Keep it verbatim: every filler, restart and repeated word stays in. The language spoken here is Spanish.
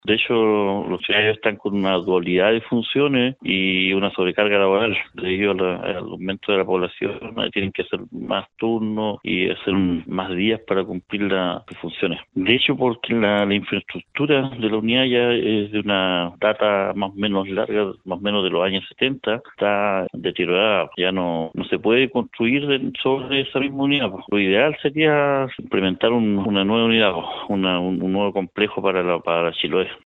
De hecho, los ciudadanos están con una dualidad de funciones y una sobrecarga laboral debido a la- al aumento de la población. eh, Tienen que hacer más turnos y hacer un- más días para cumplir la- las funciones. De hecho, porque la, la infraestructura de la unidad ya es de una data más o menos larga, más o menos de los años setenta, está deteriorada. Ya no, no se puede construir de- sobre esa misma unidad. Pues. Lo ideal sería implementar un- una nueva unidad, pues, una- un, un nuevo complejo para la, para Chiloé.